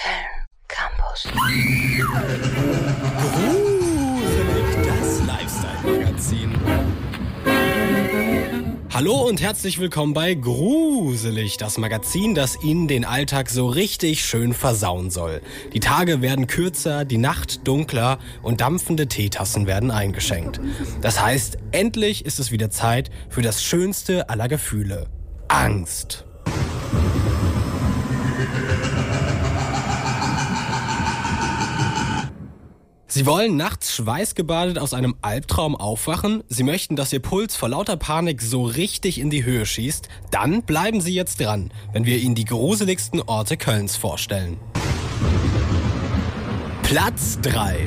Köln Campus. Gruselig, das Lifestyle-Magazin. Hallo und herzlich willkommen bei Gruselig, das Magazin, das Ihnen den Alltag so richtig schön versauen soll. Die Tage werden kürzer, die Nacht dunkler und dampfende Teetassen werden eingeschenkt. Das heißt, endlich ist es wieder Zeit für das schönste aller Gefühle: Angst. Sie wollen nachts schweißgebadet aus einem Albtraum aufwachen? Sie möchten, dass Ihr Puls vor lauter Panik so richtig in die Höhe schießt? Dann bleiben Sie jetzt dran, wenn wir Ihnen die gruseligsten Orte Kölns vorstellen. Platz 3.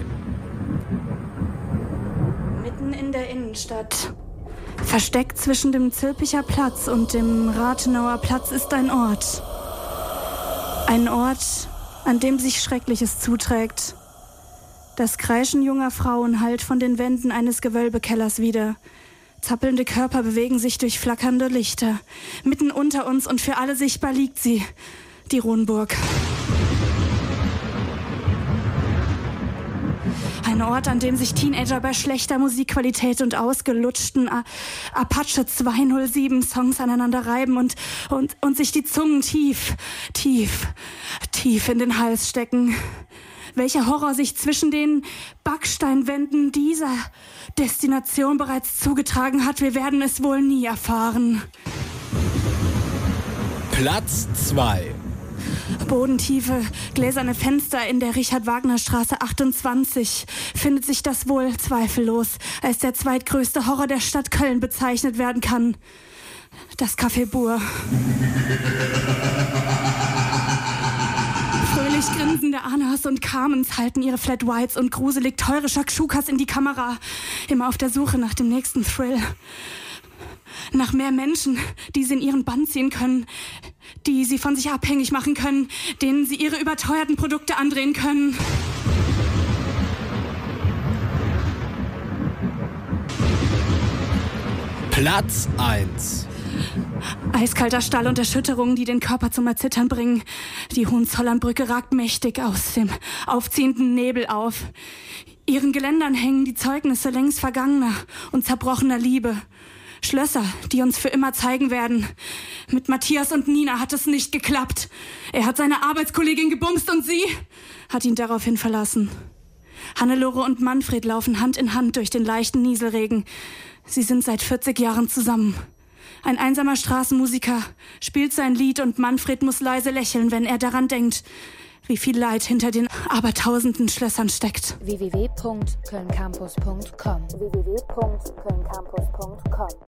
Mitten in der Innenstadt. Versteckt zwischen dem Zülpicher Platz und dem Rathenauer Platz ist ein Ort. Ein Ort, an dem sich Schreckliches zuträgt. Das Kreischen junger Frauen hallt von den Wänden eines Gewölbekellers wider. Zappelnde Körper bewegen sich durch flackernde Lichter. Mitten unter uns und für alle sichtbar liegt sie, die Ronburg. Ein Ort, an dem sich Teenager bei schlechter Musikqualität und ausgelutschten Apache 207 Songs aneinander reiben und sich die Zungen tief in den Hals stecken. Welcher Horror sich zwischen den Backsteinwänden dieser Destination bereits zugetragen hat, wir werden es wohl nie erfahren. Platz 2. Bodentiefe, gläserne Fenster in der Richard-Wagner-Straße 28 findet sich das wohl zweifellos als der zweitgrößte Horror der Stadt Köln bezeichnet werden kann. Das Café Bur. Fröhlich grinsende Annas und Carmens halten ihre Flat Whites und gruselig teure Shakshukas in die Kamera, immer auf der Suche nach dem nächsten Thrill. Nach mehr Menschen, die sie in ihren Bann ziehen können, die sie von sich abhängig machen können, denen sie ihre überteuerten Produkte andrehen können. Platz 1. Eiskalter Stall und Erschütterungen, die den Körper zum Erzittern bringen. Die Hohenzollernbrücke ragt mächtig aus dem aufziehenden Nebel auf. Ihren Geländern hängen die Zeugnisse längst vergangener und zerbrochener Liebe. Schlösser, die uns für immer zeigen werden. Mit Matthias und Nina hat es nicht geklappt. Er hat seine Arbeitskollegin gebumst und sie hat ihn daraufhin verlassen. Hannelore und Manfred laufen Hand in Hand durch den leichten Nieselregen. Sie sind seit 40 Jahren zusammen. Ein einsamer Straßenmusiker spielt sein Lied und Manfred muss leise lächeln, wenn er daran denkt, wie viel Leid hinter den abertausenden Schlössern steckt. www.kölncampus.com